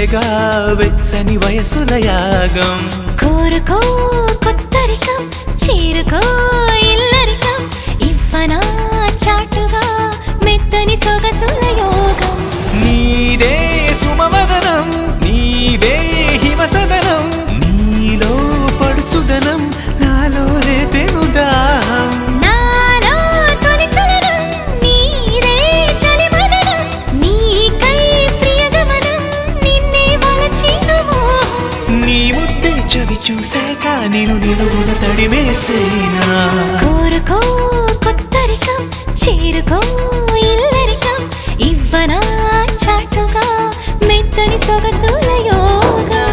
కొంటెగా వెచ్చని వయసుల యాగం కోరుకో కొత్తరికం చేరుకో ఇల్లరికం ఇవ్వనా చాటుగా మెత్తని సొగసుల యోగం నీదే సుమవదనం నీవే హిమసదనం నీలో పడుచుదనం నాలో రేపెను దాహం నాలో తొలి చలనం నీదే చలిమదనం నీకై ప్రియగమనం నిన్నే వలచిన మోహం నీ ముద్దే చవి చూశాక నేను నిలువున తడిమేసేనా కోరుకో కొత్తరికం చేరుకో ఇల్లరికం ఇవ్వనా చాటుగా మెత్తని సొగసుల యోగం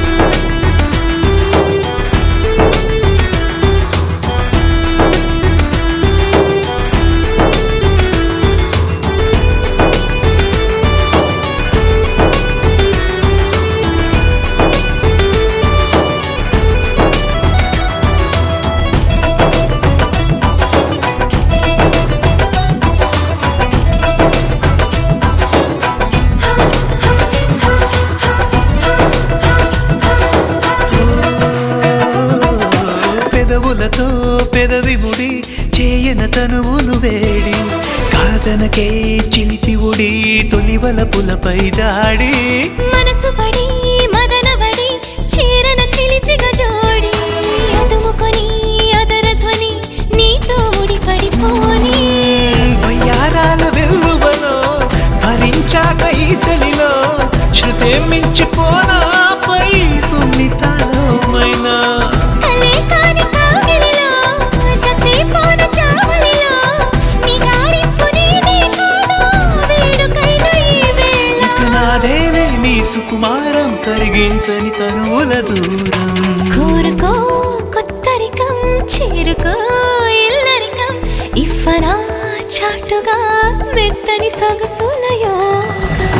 పెదవులతో పెదవి ముడి చేయన తనువును వేడి కాదనకే చిలిపి ఉడి తొలివలపులపై దాడి మనసు పడి మదనబడి చేరన చిలిపిగా జోడి అదుముకొని అదర ధ్వని నీతో ముడిపడిపోని వయ్యారాల వెల్లువలో భరించాక ఈ చలిలో శృతే మించిపోనా పై సున్నితాలో మైనా కలే కాని కాగిలిలో జతే పోన చావలిలో నిగారింపు నీదే కాదా వేడుకైన ఈ వేళ ఇక నాదేలే నీ సుకుమారం కరిగించని తనువుల దూరం కోరుకో కొత్తరికం చేరుకో ఇల్లరికం ఇవ్వనా చాటుగా మెత్తని సొగసుల యోగం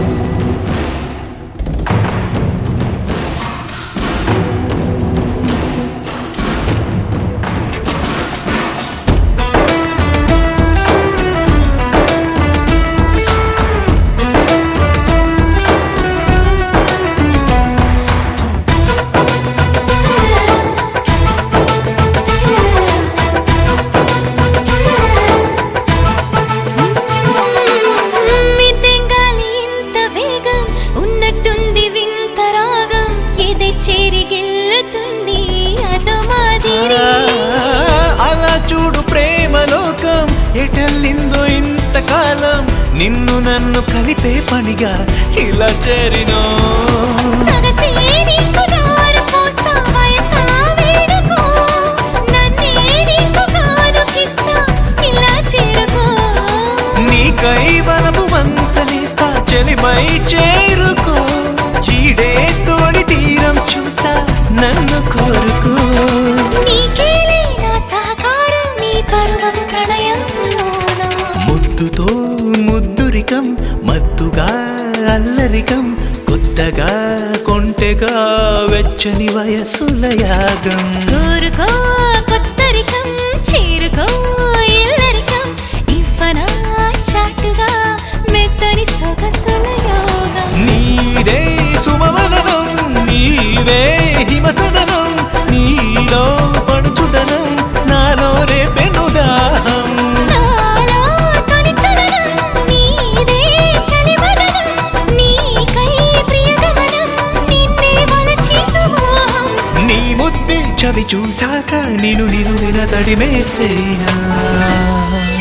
అలా చూడు ప్రేమలోకం ఎటల్లిందో ఇంతకాలం నిన్ను నన్ను కలిపే పనిగా ఇలా చేరినో నీకై వలపు మంతలిస్తా చెలిమై చేరుకో చీడే తోడి తీరం చూస్తా నన్ను కోరుకో ముద్దుతో ముద్దురికం మత్తుగా అల్లరికం కొత్తగా కొంటెగా వెచ్చని వయసుల యాగం కోరుకో కొత్తరికం చేరుకో ఇల్లరికం ఇవ్వనా చాటుగా మెత్తని సొగసుల యోగం నీదే సుమవదనం నీవే హిమసదనం నీలో పడుచుదనం నాలో రేపెను దాహం నాలో తొలి చలనం నీదే చలిమదనం నీకై ప్రియగమనం నిన్నే వలచిన మోహం నీ ముద్దే చవి చూశాక నేను నిలువిన తడిమేసేనా